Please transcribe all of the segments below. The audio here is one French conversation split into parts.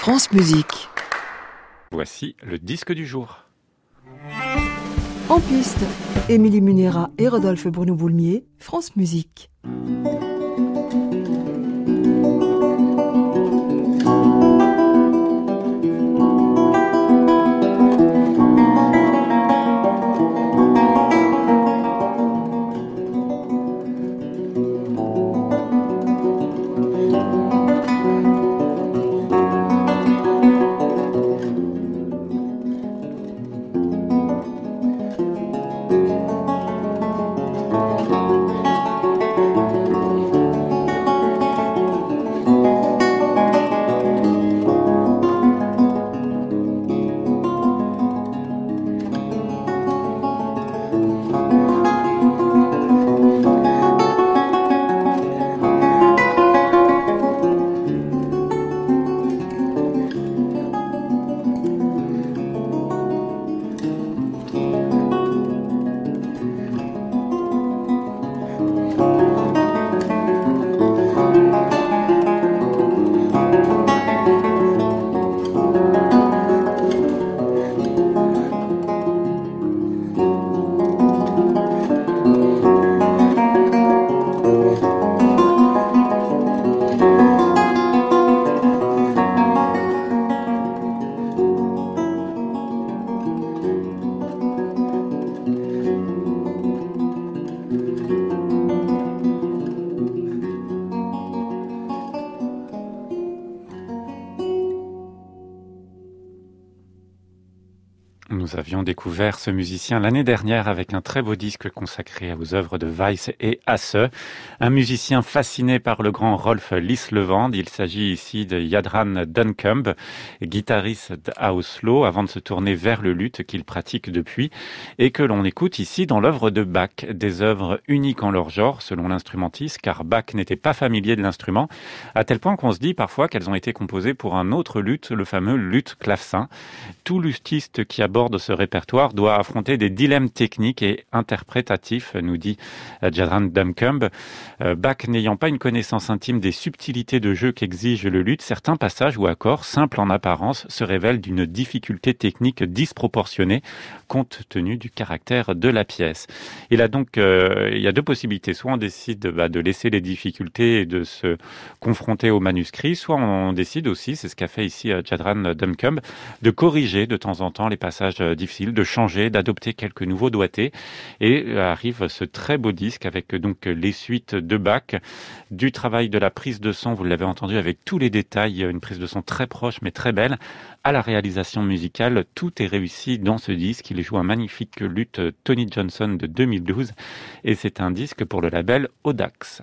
France Musique. Voici le disque du jour. En piste, Émilie Munera et Rodolphe Bruno-Boulmier, France Musique. Nous avions découvert ce musicien l'année dernière avec un très beau disque consacré aux œuvres de Weiss et Hasse. Un musicien fasciné par le grand Rolf Lislevand. Il s'agit ici de Jadran Duncombe, guitariste à Oslo, avant de se tourner vers le luth qu'il pratique depuis et que l'on écoute ici dans l'œuvre de Bach. Des œuvres uniques en leur genre, selon l'instrumentiste, car Bach n'était pas familier de l'instrument, à tel point qu'on se dit parfois qu'elles ont été composées pour un autre luth, le fameux luth clavecin. Tout luthiste qui aborde ce répertoire doit affronter des dilemmes techniques et interprétatifs, nous dit Jadran Duncombe. Bach n'ayant pas une connaissance intime des subtilités de jeu qu'exige le luth, certains passages ou accords, simples en apparence, se révèlent d'une difficulté technique disproportionnée compte tenu du caractère de la pièce. Il y a deux possibilités. Soit on décide de laisser les difficultés et de se confronter au manuscrit, soit on décide aussi, c'est ce qu'a fait ici Jadran Duncombe, de corriger de temps en temps les passages difficiles, de changer, d'adopter quelques nouveaux doigtés. Et arrive ce très beau disque avec donc les suites de Bach, du travail de la prise de son, vous l'avez entendu avec tous les détails, une prise de son très proche mais très belle, à la réalisation musicale. Tout est réussi dans ce disque. Il joue un magnifique luth Tony Johnson de 2012 et c'est un disque pour le label Audax.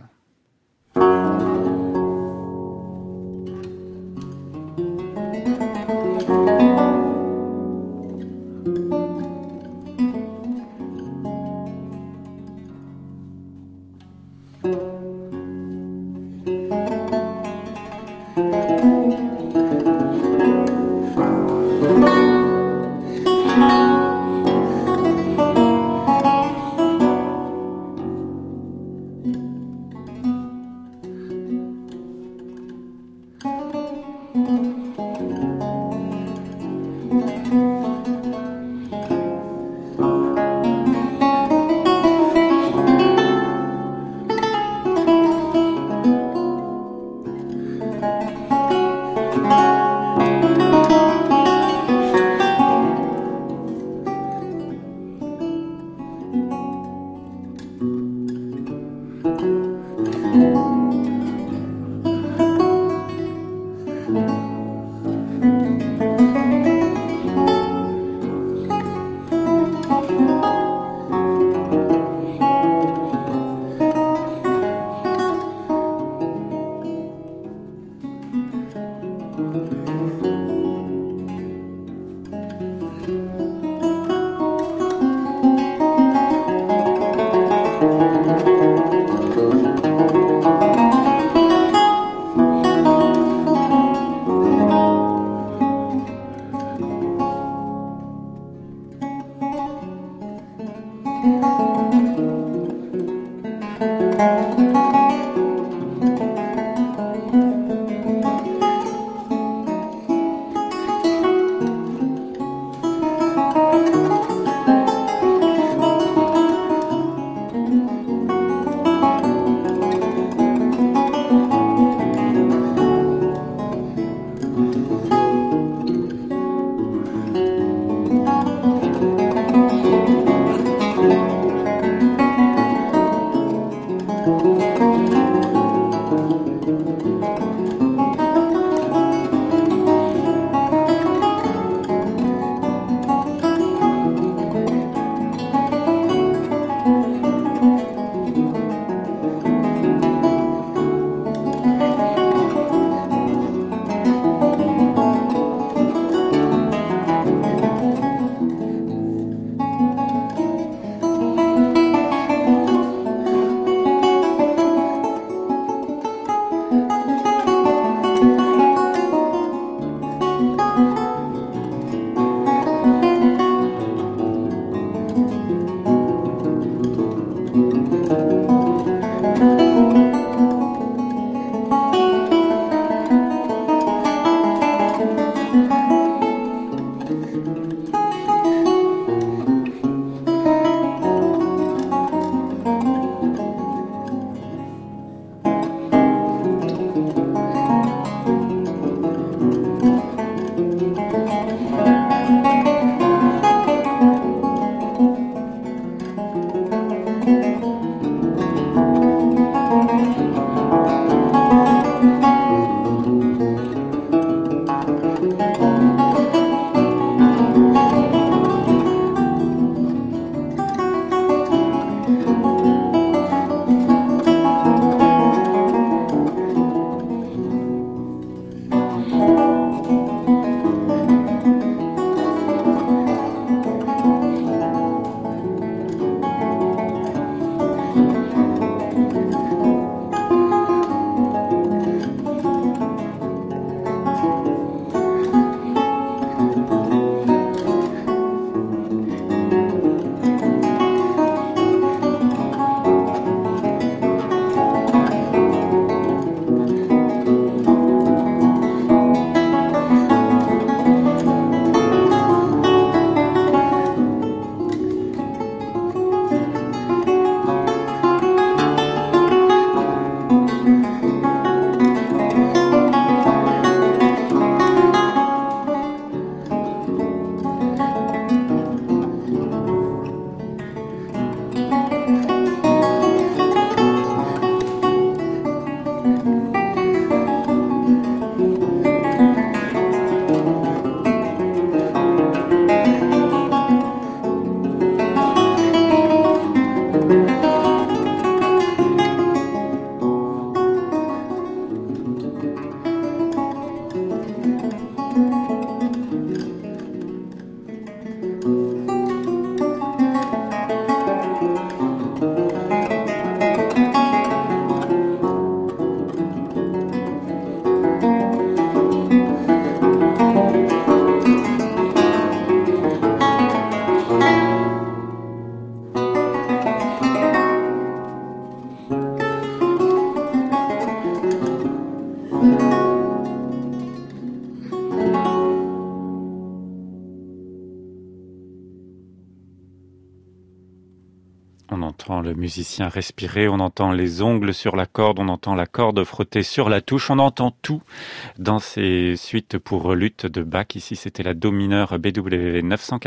On entend le musicien respirer, on entend les ongles sur la corde, on entend la corde frotter sur la touche, on entend tout dans ces suites pour luth de Bach. Ici, c'était la Do mineure BWV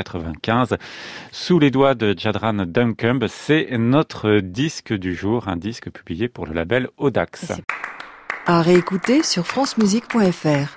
995. Sous les doigts de Djadran Duncumbe, c'est notre disque du jour, un disque publié pour le label Audax. À réécouter sur francemusique.fr.